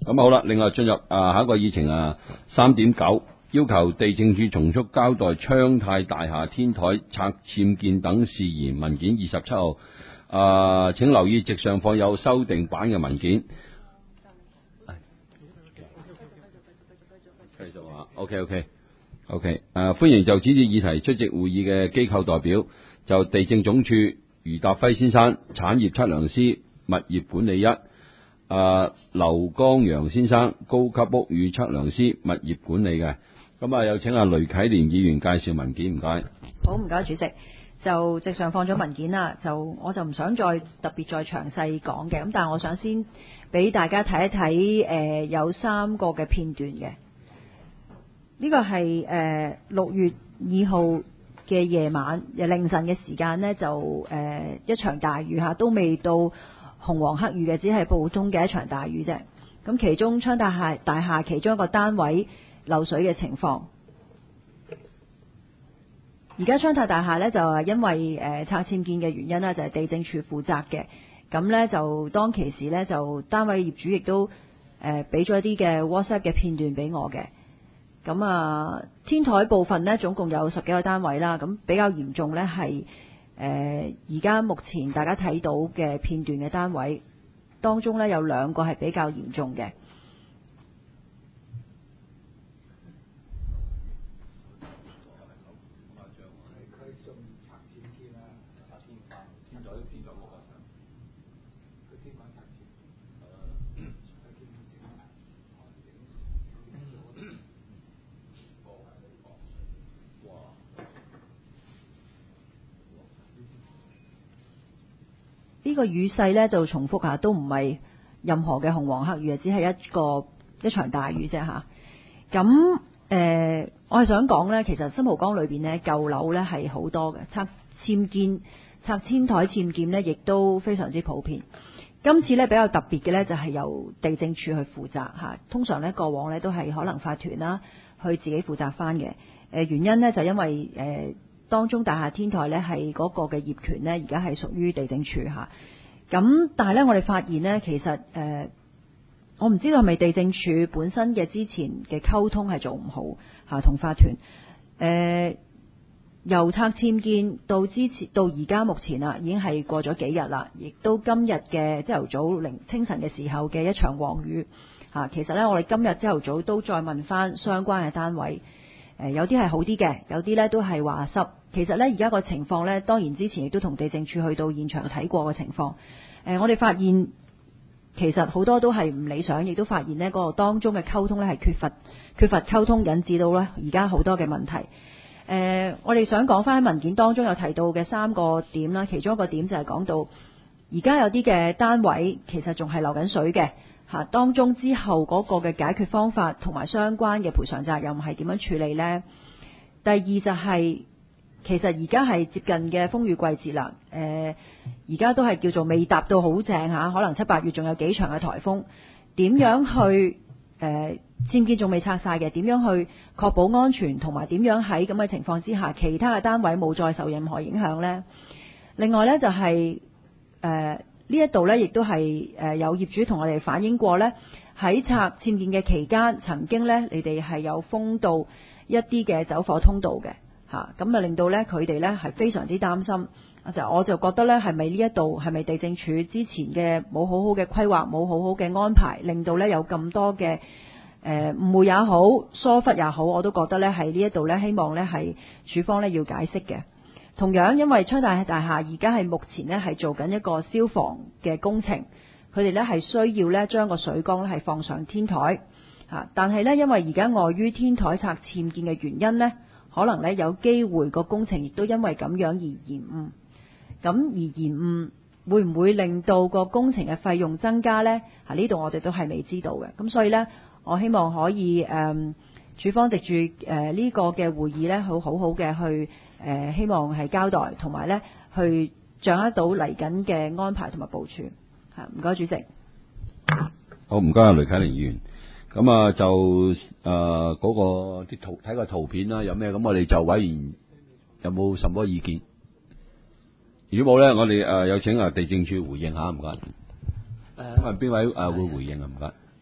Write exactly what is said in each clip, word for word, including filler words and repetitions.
咁好啦，另外進入啊下一個議程啊三點九，要求地政處從速交代昌泰大廈天台拆僭建等事宜文件二十七號。啊，請留意席上放有修訂版嘅文件。繼續啊 ，OK OK OK， 誒，歡迎就此次議題出席會議嘅機構代表，就地政總署余達輝先生，產業測量師，物業管理一。誒，劉江陽先生，高級屋宇測量師，物業管理嘅。咁啊，有請阿雷啟蓮議員介紹文件，唔該。 好，唔該主席。就席上放咗文件啦，就我就唔想再特別再詳細講嘅，咁但係我想先俾大家睇一睇，誒、呃、有三個嘅片段嘅。呢、這個係誒六月二號嘅夜晚，凌晨嘅時間呢，就誒、呃、一場大雨嚇，都未到紅黃黑雨嘅，只係普通嘅一場大雨啫。咁其中昌大廈大廈其中一個單位漏水嘅情況。而家昌泰大廈呢，就係因為誒拆僭建嘅原因呢，就係地政處負責嘅。咁呢，就當其時呢，就單位業主亦都誒俾咗一啲嘅 WhatsApp 嘅片段俾我嘅。咁啊，天台部分呢，總共有十幾個單位啦。咁比較嚴重呢，係誒而家目前大家睇到嘅片段嘅單位當中呢，有兩個係比較嚴重嘅。呢個雨勢呢，就重複下，都唔係任何嘅紅黃黑雨，只係一個一場大雨啫嚇。咁誒、呃，我係想講呢，其實新蒲崗裏邊呢，舊樓呢係好多嘅，拆僭建、拆天台僭建呢，亦都非常之普遍。今次呢，比較特別嘅呢，就係由地政處去負責嚇。通常呢，過往呢都係可能法團啦去自己負責翻嘅。誒原因呢，就因為誒。呃當中大廈天台呢係嗰個嘅業權呢，而家係屬於地政處嚇。咁但係呢，我哋發現呢，其實誒、呃，我唔知道係咪地政處本身嘅之前嘅溝通係做唔好嚇，同法團誒、呃、由拆僭建到之前到而家目前啦，已經係過咗幾日啦，亦都今日嘅朝頭早凌清晨嘅時候嘅一場黃雨嚇。其實呢，我哋今日朝頭早都再問翻相關嘅單位。誒有啲係好啲嘅，有啲呢都係話濕。其實呢，而家個情況呢，當然之前亦都同地政處去到現場睇過嘅情況。誒，我哋發現其實好多都係唔理想，亦都發現呢嗰個當中嘅溝通呢係缺乏缺乏溝通，引致到呢而家好多嘅問題。誒，我哋想講翻喺文件當中有提到嘅三個點啦，其中一個點就係講到而家有啲嘅單位其實仲係流緊水嘅。嚇，當中之後嗰個嘅解決方法同埋相關嘅賠償責任係點樣處理呢？第二就係、是、其實而家係接近嘅風雨季節啦。誒、呃，而家都係叫做未達到好正嚇，可能七八月仲有幾場嘅颱風。點樣去誒僭建仲未拆晒嘅？點樣去確保安全同埋點樣喺咁嘅情況之下，其他嘅單位冇再受任何影響呢？另外呢，就係、是、誒。呃呢一度呢，亦都係誒有業主同我哋反映過呢，喺拆僭建嘅期間，曾經呢，你哋係有封到一啲嘅走火通道嘅嚇，咁啊令到呢，佢哋呢係非常之擔心。就我就覺得呢，係咪呢一度係咪地政處之前嘅冇好好嘅規劃，冇好好嘅安排，令到呢有咁多嘅誒誤會也好，疏忽也好，我都覺得呢係呢一度呢，希望呢係處方呢要解釋嘅。同樣，因為昌大大廈而家係目前呢係做緊一個消防嘅工程，佢哋呢係需要呢將個水缸呢係放上天台嚇，但係呢，因為而家礙於天台拆僭建嘅原因呢，可能呢有機會個工程亦都因為咁樣而延誤。咁而延誤會唔會令到個工程嘅費用增加呢？嚇，呢度我哋都係未知道嘅。咁所以呢，我希望可以誒、呃，處方藉住誒呢個嘅會議呢，好好好嘅去。誒、呃、希望係交代，同埋咧去掌握到嚟緊嘅安排同埋部署。嚇，唔該主席。 好，唔該啊，雷啟蓮議員。咁啊就誒嗰、呃那個啲圖睇個圖片啦，有咩咁我哋就委員有冇什麼意見？如果冇咧，我哋誒有請啊地政處回應下，唔該。誒，咁啊邊位誒會回應啊？唔該。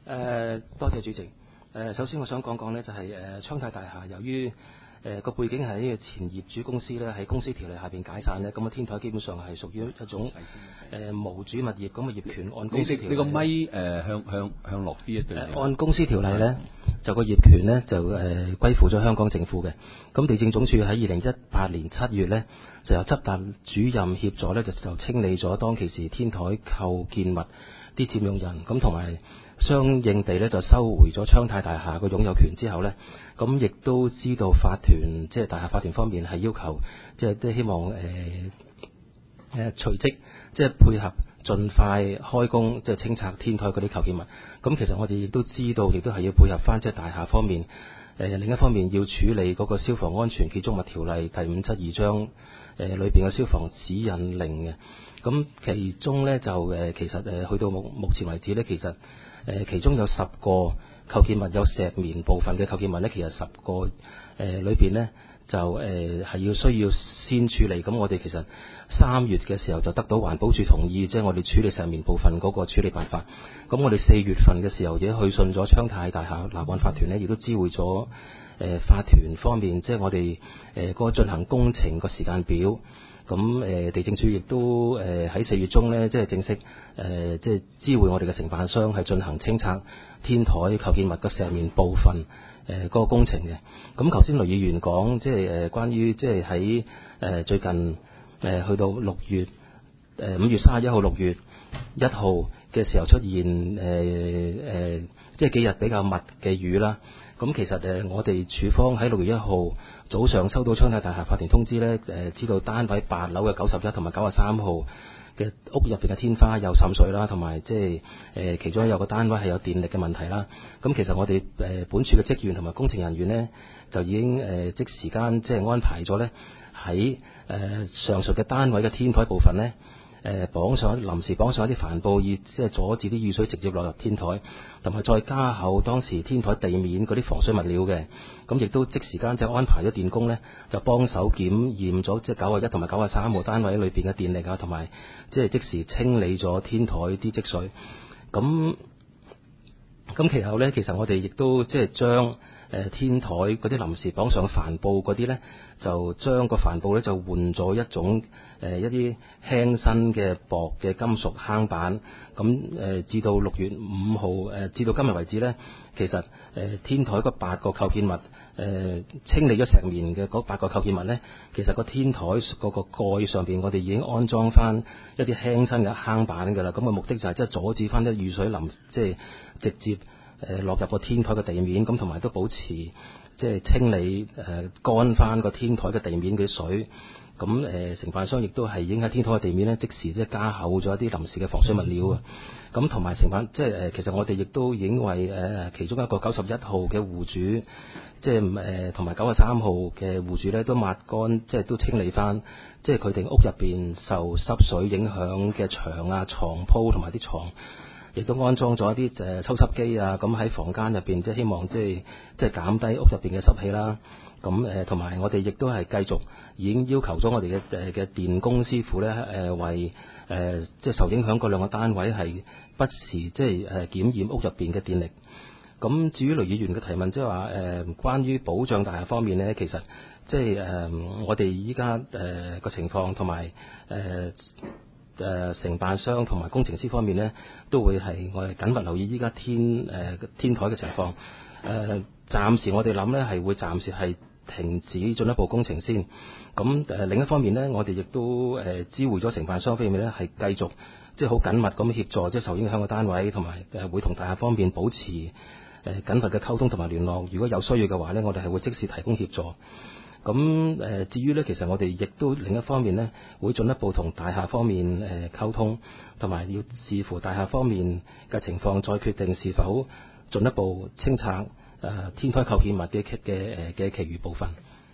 誒，多謝主席。誒，首先我想講講呢，就係誒昌泰大廈，由於誒個背景係呢個前業主公司咧喺公司條例下邊解散呢，咁啊天台基本上係屬於一種誒無主物業，咁嘅業權按公司條例。 你個咪誒向向向落啲一對。 按公司條例呢，就個業權呢，就誒歸附咗香港政府嘅。咁地政總署喺二零一八年七月呢，就由執達主任協助呢，就就清理咗當其時天台構建物啲佔用人，咁同埋相應地咧就收回咗昌泰大廈個擁有權之後呢，咁亦都知道法團即係大廈法團方面係要求，即係都希望誒誒隨即即係配合盡快開工，即係清拆天台嗰啲構建物。咁其實我哋亦都知道，亦都係要配合翻即係大廈方面。誒另一方面要處理嗰個消防安全建築物條例第五七二章誒裏邊嘅消防指引令嘅。咁其中咧就誒其實誒去到目目前為止咧，其實誒其中有十個構建物有石棉部分嘅構建物咧，其實十個誒裏邊咧就誒係要需要先處理。咁我哋其實三月嘅時候就得到環保署同意，即係我哋處理石棉部分嗰個處理辦法。咁我哋四月份嘅時候亦都去信咗昌泰大廈立案法團咧，亦都知會咗誒法團方面，即係我哋誒個進行工程個時間表。咁誒地政署亦都誒喺四月中咧，即係正式誒即係知會我哋嘅承辦商係進行清拆天台構建物嘅石棉部分誒嗰個工程嘅。咁頭先雷議員講，即係誒關於即係喺誒最近誒去到六月誒五月三十一號、六月一號嘅時候出現誒誒即係幾日比較密嘅雨啦。咁其實誒我哋署方喺六月一號早上收到昌泰大廈法團通知咧，誒知道單位八樓嘅九十一同埋九十三號嘅屋入邊嘅天花有滲水啦，同埋即係誒其中有個單位係有電力嘅問題啦。咁其實我哋誒本署嘅職員同埋工程人員咧，就已經誒即時間即係安排咗咧喺誒上述嘅單位嘅天台部分咧。誒綁上臨時綁上一啲帆布，以即係阻止啲雨水直接落入天台，同埋再加厚當時天台地面嗰啲防水物料嘅。咁亦都即時間就安排咗電工呢，就幫手檢驗咗即係九啊一同埋九啊三號單位裏邊嘅電力啊，同埋即係即時清理咗天台啲積水。咁咁其後呢，其實我哋亦都即係將誒天台嗰啲臨時綁上帆布嗰啲呢，就將個帆布呢就換咗一種誒、呃、一啲輕身嘅薄嘅金屬鏗板。咁誒、呃、至到六月五號誒至到今日為止呢，其實誒、呃、天台嗰八個構建物誒、呃、清理咗石棉嘅嗰八個構建物呢，其實個天台嗰個蓋上邊我哋已經安裝翻一啲輕身嘅鏗板㗎啦。咁嘅目的就係即係阻止翻啲雨水淋，即係直接誒落入個天台嘅地面，咁同埋都保持即係清理誒乾翻個天台嘅地面嘅水。咁誒、呃、承辦商亦都係已經喺天台嘅地面咧，即時即係加厚咗一啲臨時嘅防水物料啊。咁同埋承辦即係誒，其實我哋亦都已經為誒、呃、其中一個九十一號嘅戶主，即係誒同埋九十三號嘅戶主咧，都抹乾，即係都清理翻，即係佢哋屋入邊受濕水影響嘅牆啊、床鋪同埋啲床。亦都安裝咗一啲誒抽濕機啊，咁喺房間入邊即係希望即係即係減低屋入邊嘅濕氣啦。咁誒同埋我哋亦都係繼續已經要求咗我哋嘅誒嘅電工師傅咧，誒為誒即係受影響嗰兩個單位係不時即係誒檢驗屋入邊嘅電力。咁至於雷議員嘅提問，即係話誒關於保障大廈方面咧，其實即係誒我哋依家誒個情況同埋誒。誒、呃、承辦商同埋工程師方面呢，都會係我哋緊密留意依家天誒、呃、天台嘅情況。誒、呃、暫時我哋諗呢係會暫時係停止進一步工程先。咁誒、呃、另一方面呢，我哋亦都誒、呃、知會咗承辦商方面呢，係繼續即係好緊密咁協助即係受影響嘅單位，同埋誒會同大廈方面保持誒、呃、緊密嘅溝通同埋聯絡。如果有需要嘅話呢，我哋係會即時提供協助。咁誒、呃，至於咧，其實我哋亦都另一方面咧，會進一步同大廈方面誒、呃、溝通，同埋要視乎大廈方面嘅情況，再決定是否進一步清拆誒、呃、天台構建物嘅嘅誒嘅其餘部分。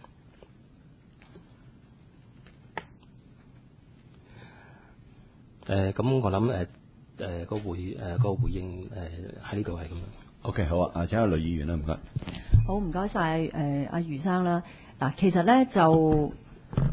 誒、呃，咁我諗誒誒個回誒、呃、個回應誒喺呢度係咁樣。 OK， 好啊，啊請阿雷議員啦，唔該。 好，唔該晒誒阿余生啦。嗱，其實咧就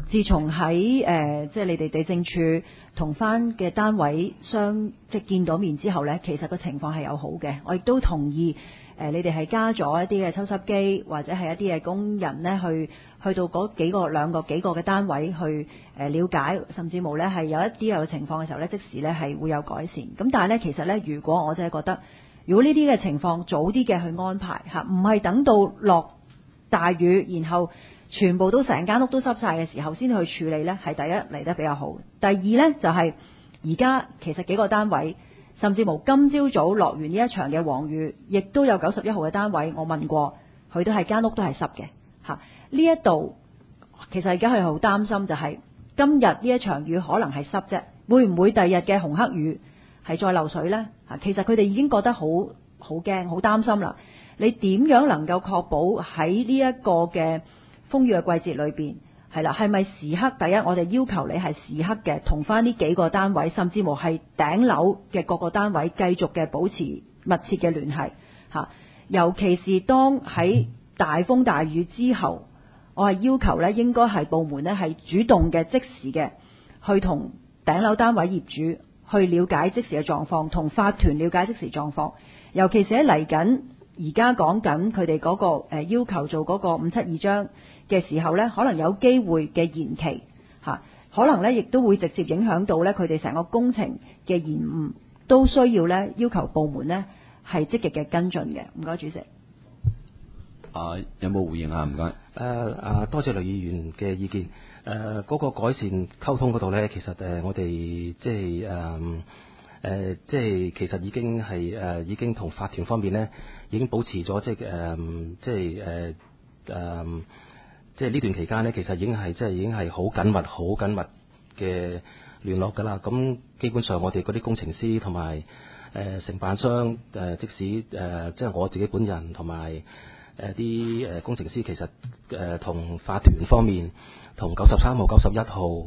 自從喺誒即係你哋地政處同翻嘅單位相即係見到面之後呢，其實個情況係有好嘅。我亦都同意誒、呃，你哋係加咗一啲嘅抽濕機，或者係一啲嘅工人呢去去到嗰幾個兩個幾個嘅單位去誒、呃、了解，甚至乎呢係有一啲有情況嘅時候呢，即時呢係會有改善。咁但係呢，其實呢，如果我真係覺得，如果呢啲嘅情況早啲嘅去安排嚇，唔係等到落大雨，然後全部都成間屋都濕晒嘅時候先去處理呢，係第一嚟得比較好。第二呢，就係而家其實幾個單位，甚至乎今朝早落完呢一場嘅黃雨，亦都有九十一號嘅單位，我問過佢都係間屋都係濕嘅嚇。呢一度其實而家佢好擔心就係今日呢一場雨可能係濕啫，會唔會第日嘅紅黑雨係再漏水呢？嚇，其實佢哋已經覺得好好驚、好擔心啦。你點樣能夠確保喺呢一個嘅風雨嘅季節裏邊係啦，係咪時刻第一我哋要求你係時刻嘅同翻呢幾個單位，甚至乎係頂樓嘅各個單位繼續嘅保持密切嘅聯繫嚇，尤其是當喺大風大雨之後，我係要求呢應該係部門呢係主動嘅即時嘅去同頂樓單位業主去了解即時嘅狀況，同法團了解即時狀況，尤其是喺嚟緊而家講緊佢哋嗰個誒要求做嗰個五七二章嘅時候呢，可能有機會嘅延期嚇，可能呢亦都會直接影響到呢佢哋成個工程嘅延誤，都需要呢要求部門呢係積極嘅跟進嘅。唔該，主席。 啊，有冇回應啊？唔該。 誒啊，多謝雷議員嘅意見。誒、呃，嗰、那個改善溝通嗰度呢，其實誒、呃、我哋即係誒誒，即係其實已經係誒、呃、已經同法團方面呢已經保持咗即係誒即係誒誒，即係呢段期間呢，其實已經係即係已經係好緊密、好緊密嘅聯絡㗎啦。咁基本上我哋嗰啲工程師同埋誒承辦商誒、呃，即使誒、呃、即係我自己本人同埋。誒啲誒工程師其實誒同、呃、法團方面，同九十三號、九十一號誒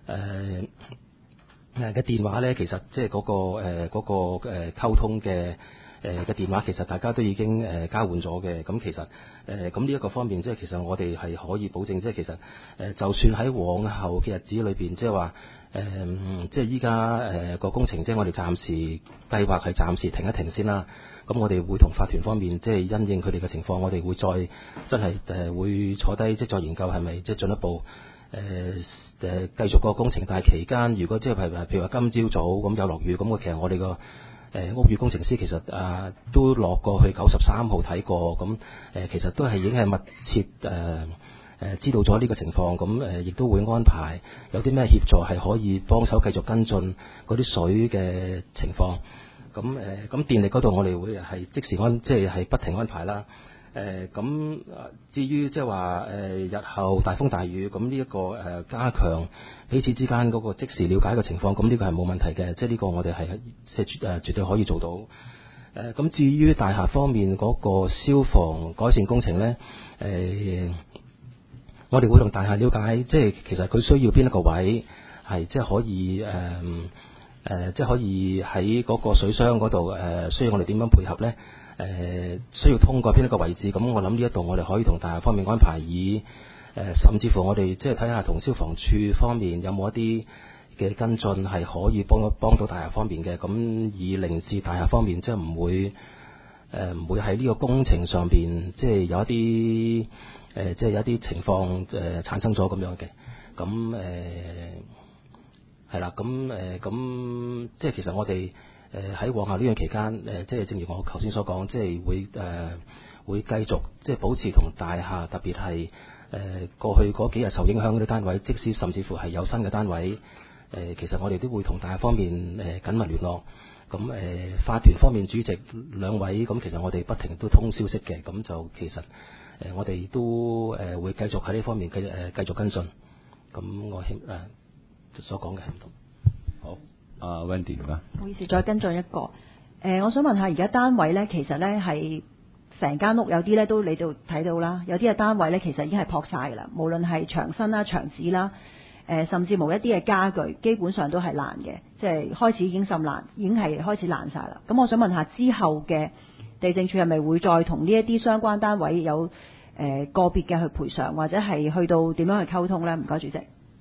誒嘅電話咧，其實即係嗰個誒嗰、呃那個誒、呃、溝通嘅誒嘅電話，其實大家都已經誒、呃、交換咗嘅。咁其實誒咁呢一個方面，即係其實我哋係可以保證，即係其實誒、呃、就算喺往後嘅日子裏邊，即係話誒即係依家誒個工程，即係我哋暫時計劃係暫時停一停先啦。咁我哋會同法團方面即係因應佢哋嘅情況，我哋會再真係誒、呃、會坐低即係再研究係咪即係進一步誒誒、呃、繼續個工程。但係期間如果即係譬如譬如話今朝早咁有落雨，咁其實我哋個誒屋宇工程師其實啊、呃、都落過去九十三號睇過，咁誒、呃、其實都係已經係密切誒誒、呃、知道咗呢個情況，咁誒亦都會安排有啲咩協助係可以幫手繼續跟進嗰啲水嘅情況。咁誒咁電力嗰度我哋會係即時安，即係係不停安排啦。誒、呃、咁至於即係話誒日後大風大雨，咁呢一個誒、呃、加強彼此之間嗰個即時了解嘅情況，咁呢個係冇問題嘅，即係呢個我哋係即係絕誒絕對可以做到。誒、呃、咁至於大廈方面嗰個消防改善工程咧，誒、呃、我哋會同大廈了解，即係其實佢需要邊一個位係即係可以誒。呃誒、呃，即係可以喺嗰個水箱嗰度誒，需要我哋點樣配合呢？誒、呃，需要通過邊一個位置？咁我諗呢一度我哋可以同大廈方面安排以，以、呃、誒，甚至乎我哋即係睇下同消防處方面有冇一啲嘅跟進係可以幫到幫到大廈方面嘅。咁以令至大廈方面即係唔會誒唔、呃、會喺呢個工程上邊即係有一啲誒、呃、即係有一啲情況誒、呃、產生咗咁樣嘅。咁誒。呃係啦，咁誒咁即係其實我哋誒喺往後呢段期間誒、呃，即係正如我頭先所講，即係會誒、呃、會繼續即係保持同大廈，特別係誒、呃、過去嗰幾日受影響嗰啲單位，即使甚至乎係有新嘅單位誒、呃，其實我哋都會同大廈方面誒、呃、緊密聯絡。咁誒、呃、法團方面主席兩位，咁其實我哋不停都通消息嘅，咁就其實誒、呃、我哋都誒、呃、會繼續喺呢方面繼誒、呃、繼續跟進。咁我希誒。呃所講嘅係唔同。 好，阿 Wendy 唔該。 唔好意思，再跟進一個。誒、呃，我想問下，而家單位咧，其實咧係成間屋有啲咧都你都睇到啦，有啲嘅單位咧其實已經係撲晒㗎啦，無論係牆身啦、牆紙啦，誒、呃，甚至無一啲嘅家具，基本上都係爛嘅，即係開始已經滲爛，已經係開始爛晒啦。咁我想問下，之後嘅地政處係咪會再同呢一啲相關單位有誒、呃、個別嘅去賠償，或者係去到點樣去溝通咧？唔該，主席。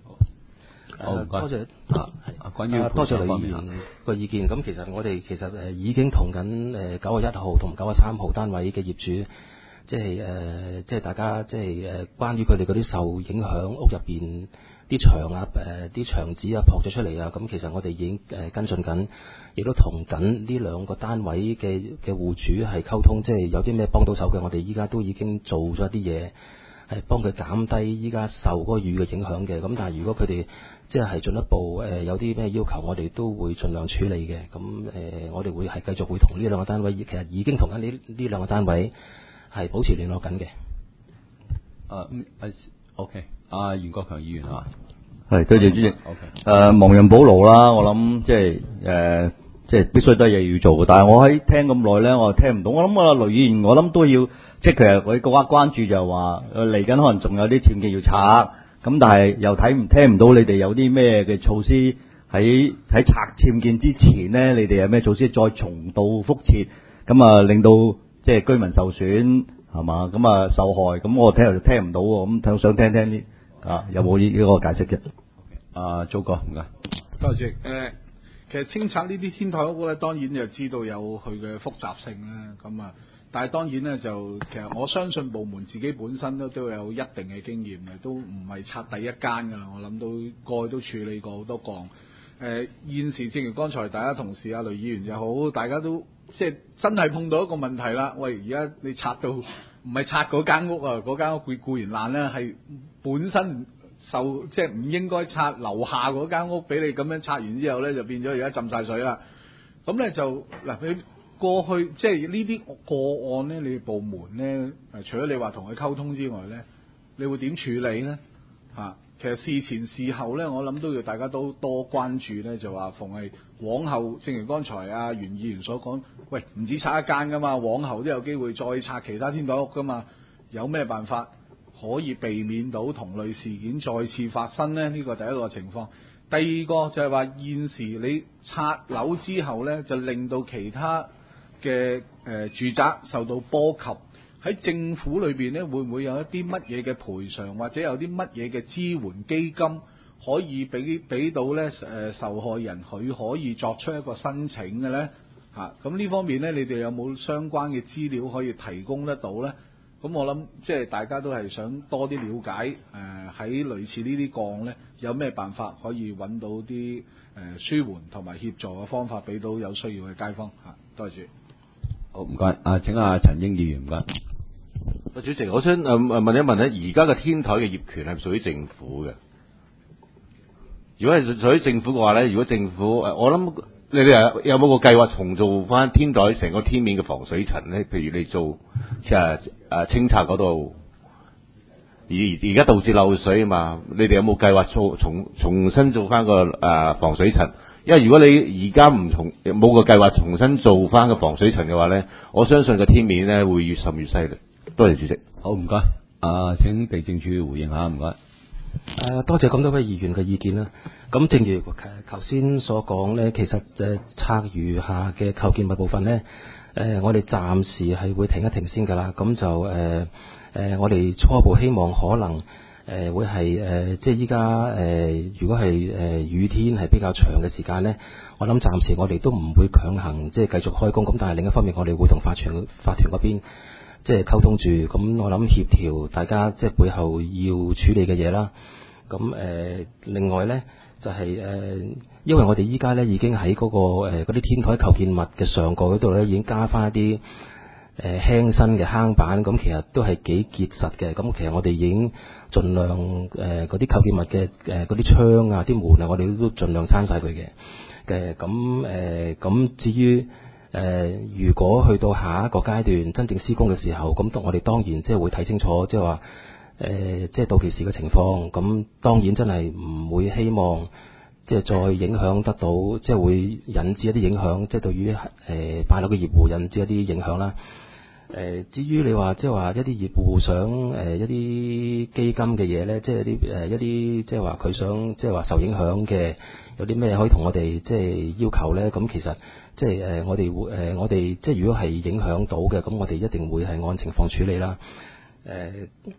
好唔該。 多謝啊，關於多謝李議員個意見。咁其實我哋其實誒已經同緊誒九十一號同九十三號單位嘅業主，即係誒即係大家即係誒關於佢哋嗰啲受影響屋入邊啲牆啊誒啲牆紙啊撲咗出嚟啊，咁其實我哋已經誒跟進緊，亦都同緊呢兩個單位嘅嘅戶主係溝通，即係有啲咩幫到手嘅，我哋依家都已經做咗一啲嘢。係幫佢減低依家受嗰個雨嘅影響嘅，咁但係如果佢哋即係進一步誒、呃、有啲咩要求，我哋都會盡量處理嘅。咁誒、呃，我哋會係繼續會同呢兩個單位，其實已經同緊呢呢兩個單位係保持聯絡緊嘅。 啊，嗯，OK，阿袁國強議員啊， 係多謝主席。 OK， 誒亡羊補牢啦，我諗即係誒即係必須都係嘢要做嘅。但係我喺聽咁耐咧，我聽唔到。我諗啊，雷議員，我諗都要。即係其實佢個關注就係話，嚟緊可能仲有啲僭建要拆，咁但係又睇唔聽唔到你哋有啲咩嘅措施喺喺拆僭建之前呢，你哋有咩措施再重蹈覆轍，咁啊令到即係居民受損係嘛，咁啊受害，咁我聽又聽唔到喎，咁想聽聽啲啊有冇呢呢個解釋啫？ 啊，祖哥唔該， 多謝誒。其實清拆呢啲天台屋咧，當然就知道有佢嘅複雜性啦，咁啊。但係當然咧，就其實我相信部門自己本身都都有一定嘅經驗嘅，都唔係拆第一間㗎啦。我諗到過去都處理過好多個。誒、呃、現時正如剛才大家同事阿雷議員又好，大家都即係真係碰到一個問題啦。喂，而家你拆到唔係拆嗰間屋啊，嗰間屋固固然爛啦，係本身受即係唔應該拆樓下嗰間屋，俾你咁樣拆完之後咧，就變咗而家浸晒水啦。咁咧就嗱你。過去即係呢啲個案呢，你部門呢，誒除咗你話同佢溝通之外呢，你會點處理呢？嚇、啊，其實事前事後呢，我諗都要大家都多關注呢，就話逢係往後，正如剛才阿袁議員所講，喂，唔止拆一間噶嘛，往後都有機會再拆其他天台屋噶嘛，有咩辦法可以避免到同類事件再次發生呢？呢個第一個情況。第二個就係話現時你拆樓之後呢，就令到其他嘅誒、呃、住宅受到波及，喺政府裏邊咧，會唔會有一啲乜嘢嘅賠償，或者有啲乜嘢嘅支援基金可以俾俾到咧誒、呃、受害人，佢可以作出一個申請嘅咧嚇？咁、啊、呢方面咧，你哋有冇相關嘅資料可以提供得到咧？咁我諗即係大家都係想多啲了解誒喺、呃、類似呢啲個案咧，有咩辦法可以揾到啲誒、呃、舒緩同埋協助嘅方法，俾到有需要嘅街坊嚇。多謝。 好唔該，啊請阿陳英議員唔該。 主席，我想誒誒問一問咧，而家嘅天台嘅業權係屬於政府嘅？如果係屬於政府嘅話咧，如果政府誒，我諗你哋有冇個計劃重做翻天台成個天面嘅防水層咧？譬如你做誒誒清拆嗰度，而而家導致漏水啊嘛，你哋有冇計劃做重重新做翻個誒防水層？因為如果你而家唔重冇個計劃重新做翻個防水層嘅話咧，我相信個天面咧會越滲越犀利。多謝主席。 好唔該，啊請地政處回應下唔該。 誒、呃，多謝咁多位議員嘅意見啦。咁正如誒頭先所講咧，其實誒拆餘下嘅構建物部分咧，誒、呃、我哋暫時係會停一停先㗎啦。咁就誒誒、呃呃，我哋初步希望可能。誒、呃、會係誒、呃、即係依家誒，如果係誒、呃、雨天係比較長嘅時間咧，我諗暫時我哋都唔會強行即係繼續開工。咁但係另一方面，我哋會同法團法團嗰邊即係溝通住。咁我諗協調大家即係背後要處理嘅嘢啦。咁誒、呃、另外咧就係、是、誒、呃，因為我哋依家咧已經喺嗰、那個嗰啲、呃、天台構建物嘅上蓋嗰度咧已經加翻一啲。誒、呃、輕身嘅坑板，咁其實都係幾結實嘅。咁其實我哋已經盡量誒嗰啲構建物嘅誒嗰啲窗啊、啲門啊，我哋都盡量閂晒佢嘅。嘅咁誒咁至於誒、呃，如果去到下一個階段真正施工嘅時候，咁我哋當然即係會睇清楚，即係話誒，即係到期時嘅情況。咁當然真係唔會希望即係再影響得到，即係會引致一啲影響，即係對於誒買樓嘅業戶引致一啲影響啦。誒、呃，至於你話即係話一啲業戶想誒、呃、一啲基金嘅嘢咧，即係啲誒一啲即係話佢想即係話受影響嘅，有啲咩可以同我哋即係要求咧？咁其實即係誒、呃、我哋會誒我哋即係如果係影響到嘅，咁我哋一定會係按情況處理啦。誒、呃，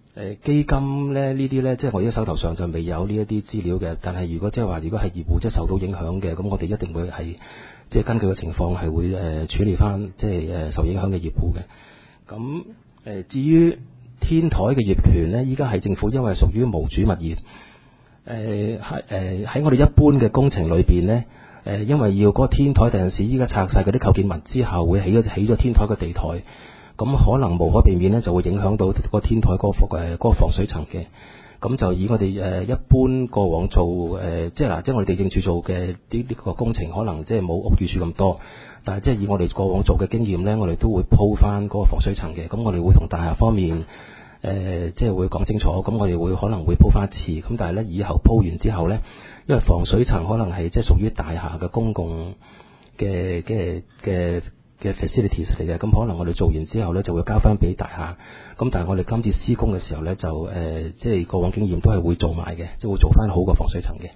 誒基金咧呢啲咧，即係我而家手頭上就未有呢一啲資料嘅。但係如果即係話，如果係業戶即係受到影響嘅，咁我哋一定會係即係根據個情況係會誒處理翻即係誒受影響嘅業戶嘅。咁誒至於天台嘅業權咧，依家係政府因為屬於無主物業，誒係誒喺我哋一般嘅工程裏邊咧，誒因為要嗰個天台第陣時依家拆晒嗰啲構建物之後，會起咗起咗天台嘅地台。咁可能無可避免咧，就會影響到個天台嗰個誒嗰個防水層嘅。咁就以我哋誒一般過往做誒，即係嗱，即係我哋地政處做嘅呢呢個工程，可能即係冇屋宇署咁多，但係即係以我哋過往做嘅經驗咧，我哋都會鋪翻嗰個防水層嘅。咁我哋會同大廈方面誒，即係會講清楚。咁我哋會可能會鋪翻一次。咁但係咧，以後鋪完之後咧，因為防水層可能係即係屬於大廈嘅公共嘅嘅嘅嘅 facilities 嚟嘅，咁可能我哋做完之後咧，就會交翻俾大廈。咁但係我哋今次施工嘅時候咧，就誒、呃、即係過往經驗都係會做埋嘅，即係會做翻好個防水層嘅。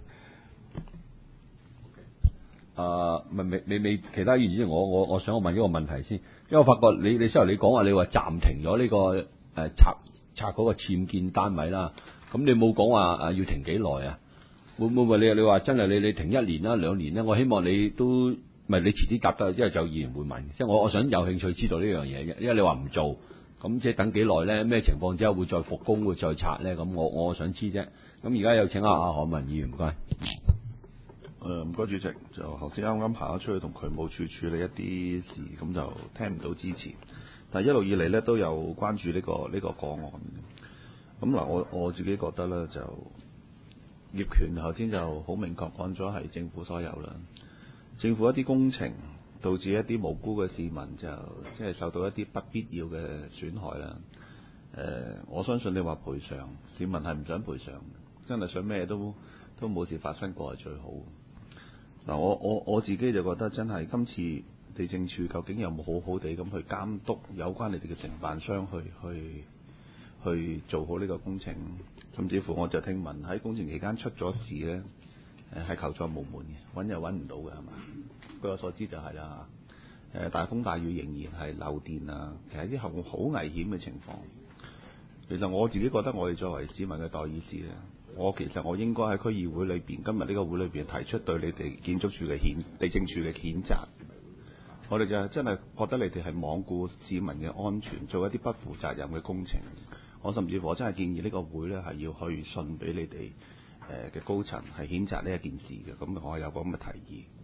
啊，未未未未其他意思，我我我想我問一個問題先，因為我發覺你你先頭你講話你話暫停咗呢、這個誒、呃、拆拆嗰個僭建單位啦，咁你冇講話啊要停幾耐啊？會唔會你你話真係你你停一年啦兩年啦？我希望你都。唔係你遲啲答得，因為就議員會問，即係我我想有興趣知道呢樣嘢嘅，因為你話唔做，咁即係等幾耐咧？咩情況之後會再復工會再拆咧？咁我我想知啫。咁而家有請阿阿何文議員，唔該。 誒唔該主席，就頭先啱啱行咗出去同渠務處處理一啲事，咁就聽唔到支持，但係一路以嚟咧都有關注呢、呢個呢、呢個個案。咁嗱，我我自己覺得咧就業權頭先就好明確講咗係政府所有啦。政府一啲工程導致一啲無辜嘅市民就即係受到一啲不必要嘅損害啦。誒、呃，我相信你話賠償，市民係唔想賠償，真係想咩都都冇事發生過係最好。嗱，我我我自己就覺得真係今次地政處究竟有冇好好地咁去監督有關你哋嘅承辦商去去去做好呢個工程，甚至乎我就聽聞喺工程期間出咗事咧。誒係求助無門嘅，揾又揾唔到嘅係嘛？據我所知就係啦。誒大風大雨仍然係漏電啊，其實啲好好危險嘅情況。其實我自己覺得我哋作為市民嘅代議士咧，我其實我應該喺區議會裏邊，今日呢個會裏邊提出對你哋建築署嘅譴地政處嘅譴責。我哋就係真係覺得你哋係罔顧市民嘅安全，做一啲不負責任嘅工程。我甚至乎我真係建議呢個會咧係要去信俾你哋。誒嘅高層係譴責呢一件事嘅，咁我有個咁嘅提議。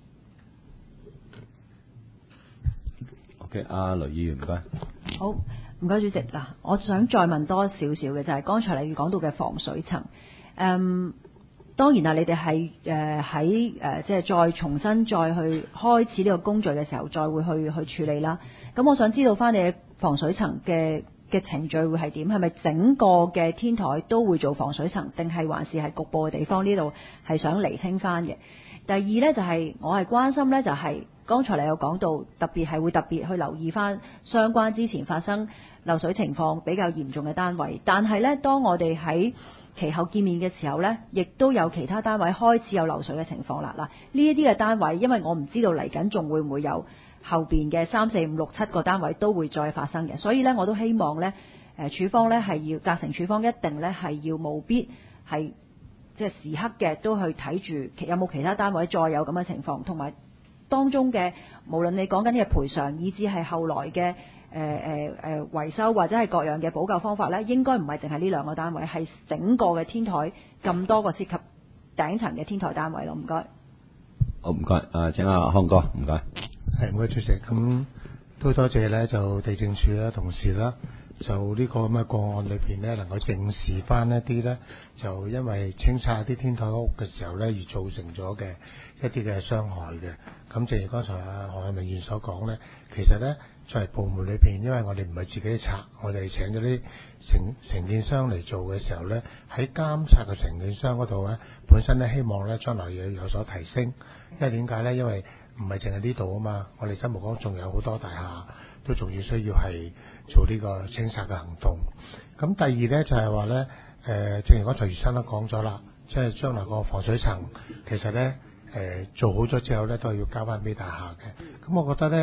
OK， 阿雷議員唔該。 好，唔該主席。嗱，我想再問多少少嘅就係、是、剛才你講到嘅防水層。誒、嗯，當然啦，你哋係誒喺誒即係再重新再去開始呢個工序嘅時候，再會去去處理啦。咁我想知道翻你嘅防水層嘅。嘅程序會係點？係咪整個嘅天台都會做防水層，定係還是係局部嘅地方？呢度係想釐清翻嘅。第二呢，就係、是、我係關心呢，就係、是、剛才你有講到，特別係會特別去留意翻相關之前發生漏水情況比較嚴重嘅單位。但係呢，當我哋喺其後見面嘅時候呢，亦都有其他單位開始有漏水嘅情況啦。嗱，呢一啲嘅單位，因為我唔知道嚟緊仲會唔會有。後邊嘅三四五六七個單位都會再發生嘅，所以咧我都希望咧誒處方咧係要責成處方一定咧係要務必係即係時刻嘅都去睇住有冇其他單位再有咁嘅情況，同埋當中嘅無論你講緊嘅賠償，以至係後來嘅誒誒誒維修或者係各樣嘅補救方法咧，應該唔係淨係呢兩個單位，係整個嘅天台咁多個涉及頂層嘅天台單位咯。唔該。 好，唔該。誒請阿康哥，唔該。 係唔該主席，咁都多謝咧就地政處啦同事啦，就呢個咁嘅個案裏邊咧，能夠正視翻一啲咧，就因為清拆啲天台屋嘅時候咧，而造成咗嘅一啲嘅傷害嘅。咁正如剛才阿何偉明議員所講咧，其實咧作為部門裏邊，因為我哋唔係自己拆，我哋請咗啲承承建商嚟做嘅時候咧，喺監察嘅承建商嗰度咧，本身咧希望咧將來要有所提升。因為點解咧？因為唔係淨係呢度啊嘛，我哋新蒲崗仲有好多大廈都仲要需要係做呢個清拆嘅行動。咁第二咧就係話咧，誒、呃，正如剛才余生都講咗啦，即係將來個防水層其實咧誒、呃、做好咗之後咧，都係要交翻俾大廈嘅。咁我覺得咧，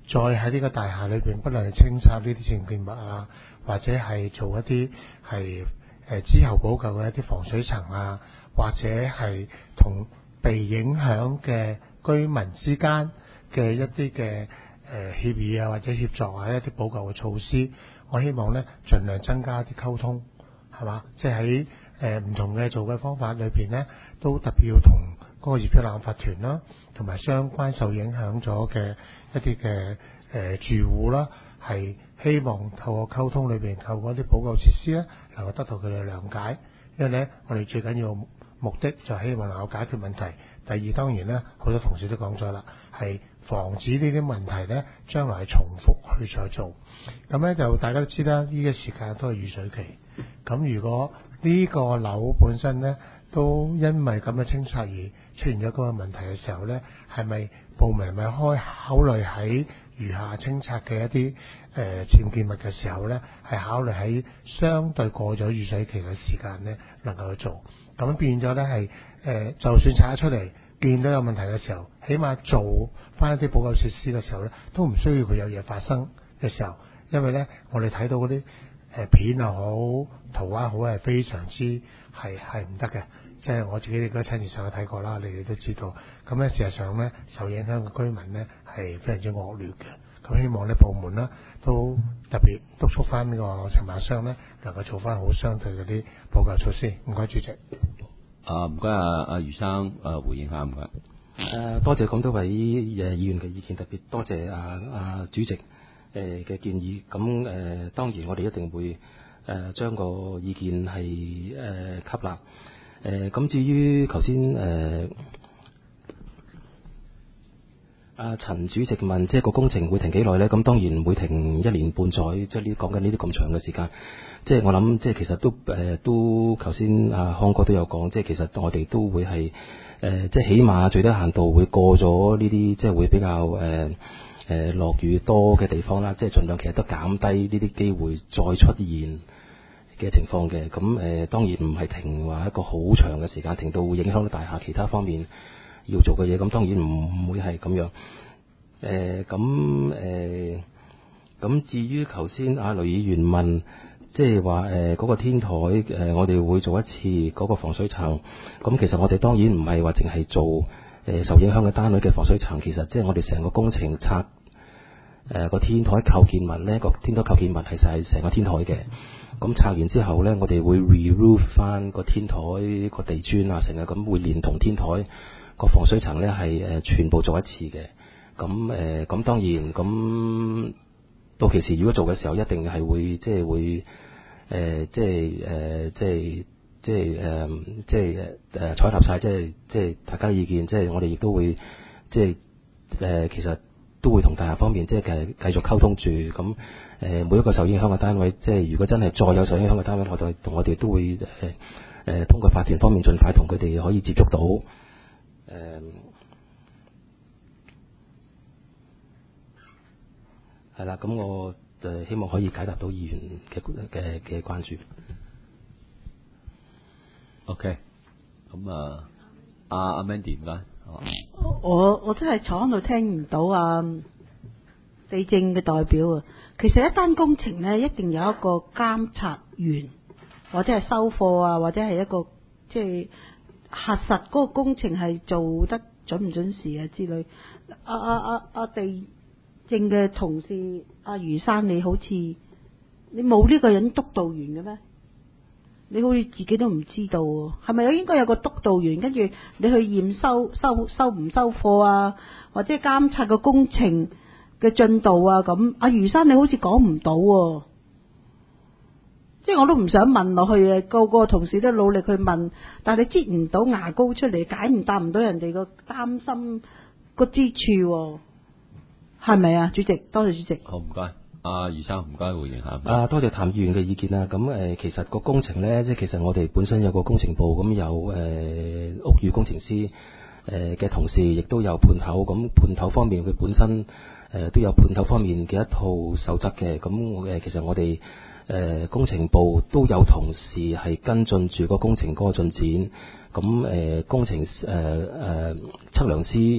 再喺呢個大廈裏邊，不論係清拆呢啲僭建物啊，或者係做一啲係誒之後補救嘅一啲防水層啊，或者係同被影響嘅居民之間嘅一啲嘅誒協議啊，或者協作啊，一啲補救嘅措施，我希望咧盡量增加啲溝通，係嘛？即係喺誒唔同嘅做嘅方法裏邊咧，都特別要同嗰個業主立案法團啦，同埋相關受影響咗嘅一啲嘅誒住戶啦，係希望透過溝通裏邊，透過一啲補救設施咧，能夠得到佢哋諒解。因為咧，我哋最緊要目的就希望能夠解決問題。第二當然咧，好多同事都講咗啦，係防止呢啲問題咧，將來係重複去再做。咁咧就大家都知啦，呢個時間都係雨水期。咁如果呢個樓本身咧，都因為咁嘅清拆而出現咗嗰個問題嘅時候咧，係咪部門咪開考慮喺餘下清拆嘅一啲誒僭建物嘅時候咧，係考慮喺相對過咗雨水期嘅時間咧，能夠去做。咁變咗咧係誒，就算拆咗出嚟，見到有問題嘅時候，起碼做翻一啲補救設施嘅時候咧，都唔需要佢有嘢發生嘅時候，因為咧我哋睇到嗰啲誒片又好，圖畫好係非常之係係唔得嘅。即係我自己亦都親自上去睇過啦，你哋都知道。咁咧事實上咧，受影響嘅居民咧係非常之惡劣嘅。咁希望咧部門啦都特別督促翻呢個承辦商咧，能夠做翻好相對嗰啲補救措施。唔該，主席。 啊，唔該啊，阿余生啊，回應下唔該。 誒、呃，多謝咁多位誒議員嘅意見，特別多謝啊啊主席誒嘅、呃、建議。咁誒、呃，當然我哋一定會誒將、呃、個意見係誒、呃、吸納。誒咁、呃、至於頭先誒阿陳主席問，即係個工程會停幾耐咧？咁當然唔會停一年半載，即係呢講緊呢啲咁長嘅時間。即係我諗，即係其實都誒、呃、都頭先阿康哥都有講，即係其實我哋都會係誒、呃、即係起碼最低限度會過咗呢啲，即係會比較誒誒落雨多嘅地方啦。即係盡量其實都減低呢啲機會再出現嘅情況嘅。咁誒、呃、當然唔係停話一個好長嘅時間，停到會影響到大廈其他方面要做嘅嘢。咁當然唔會係咁樣。誒咁誒咁至於頭先阿雷議員問，即係話誒嗰個天台誒、呃，我哋會做一次嗰個防水層。咁其實我哋當然唔係話淨係做誒、呃、受影響嘅單位嘅防水層，其實即係我哋成個工程拆誒個天台構建物咧，個天台構建物其實係成個天台嘅。咁拆完之後咧，我哋會 re-roof 翻個天台個地磚啊，成日咁會連同天台個防水層咧係誒全部做一次嘅。咁誒咁當然咁到其時如果做嘅時候，一定係會即係會誒、呃、即係誒、呃、即係即係誒即係誒採納晒即係即係大家意見，即係我哋亦都會即係誒、呃、其實都會同大廈方面即係繼繼續溝通住。咁誒、呃、每一個受影響嘅單位，即係如果真係再有受影響嘅單位，我哋同我哋都會誒誒、呃、通過法團方面盡快同佢哋可以接觸到誒。呃係啦，咁我誒希望可以解答到議員嘅嘅嘅關注。 OK，咁啊，阿阿 Mandy 唔該。 我我真係坐喺度聽唔到啊，地政嘅代表啊。其實一單工程咧，一定有一個監察員，或者係收貨啊，或者係一個即係核實嗰個工程係做得準唔準時啊之類。阿阿阿阿地正嘅同事阿余生，你好似你冇呢個人督導員嘅咩？你好似自己都唔知道喎，係咪有應該有個督導員，跟住你去驗收收收唔收貨啊，或者監察個工程嘅進度啊咁？阿余生你好似講唔到喎，即係我都唔想問落去啊，個個同事都努力去問，但係你擠唔到牙膏出嚟，解唔答唔到人哋個擔心個之處喎。係咪啊，主席？多謝主席。 好，唔該，阿余生，唔該回應下。 啊，多謝譚議員嘅意見啦。咁誒、呃，其實個工程咧，即係其實我哋本身有個工程部，咁有誒、呃、屋宇工程師誒嘅同事，亦都有判頭。咁判頭方面，佢本身誒、呃、都有判頭方面嘅一套守則嘅。咁誒、呃，其實我哋誒、呃、工程部都有同事係跟進住個工程嗰個進展。咁誒、呃、工程誒誒測量師。誒、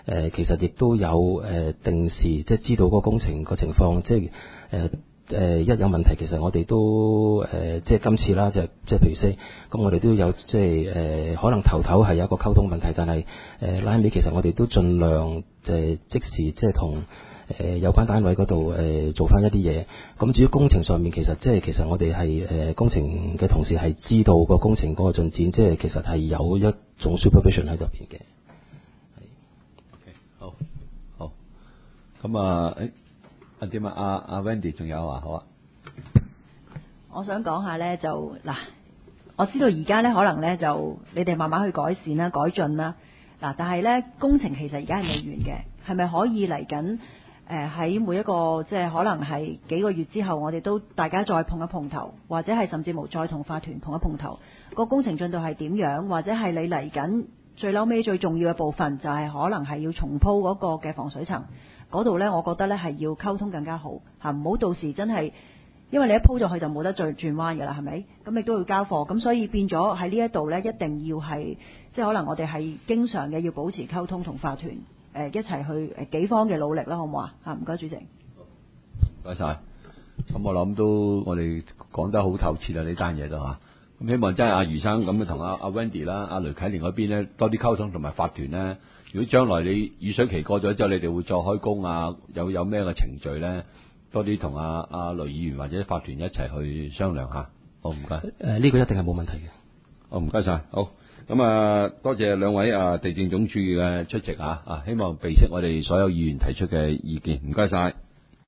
呃、其實亦都有誒、呃、定時即係知道嗰個工程個情況，即係誒誒一有問題，其實我哋都誒、呃、即係今次啦，就即係譬如 say，咁我哋都有即係誒、呃、可能頭頭係有一個溝通問題，但係誒、呃、拉尾其實我哋都盡量誒即時即係同誒有關單位嗰度誒做翻一啲嘢。咁至於工程上面，其實即係其實我哋係誒工程嘅同事係知道個工程嗰個進展，即係其實係有一種 supervision 喺入邊嘅。 OK， 好，好。咁啊，誒啊點啊？阿阿 Wendy 仲有啊？好啊。 我想講下咧，就嗱，我知道而家咧可能咧就你哋慢慢去改善啦、改進啦。嗱，但係咧工程其實而家係未完嘅，係咪可以嚟緊？誒喺每一個即係可能係幾個月之後，我哋都大家再碰一碰頭，或者係甚至無再同法團碰一碰頭，個工程進度係點樣，或者係你嚟緊最嬲尾最重要嘅部分，就係可能係要重鋪嗰個嘅防水層嗰度呢，我覺得呢係要溝通更加好嚇，唔好到時真係因為你一鋪咗去就冇得再轉彎㗎啦，係咪？咁亦都要交貨，咁所以變咗喺呢一度呢，一定要係即係可能我哋係經常嘅要保持溝通同法團。誒一齊去誒幾方嘅努力啦，好唔好啊？嚇，唔該主席。 唔該晒。咁我諗都我哋講得好透徹啦，呢單嘢都嚇。咁希望真係阿余生咁同阿阿 Wendy 啦、阿雷啟蓮嗰邊咧多啲溝通，同埋法團咧。如果將來你雨水期過咗之後，你哋會再開工啊？有有咩嘅程序咧？多啲同阿阿雷議員或者法團一齊去商量下。好，唔該。 誒呢個一定係冇問題嘅。 好，唔該晒。好。咁啊，多謝兩位啊地政總署嘅出席啊，啊，希望備悉我哋所有議員提出嘅意見，唔該晒。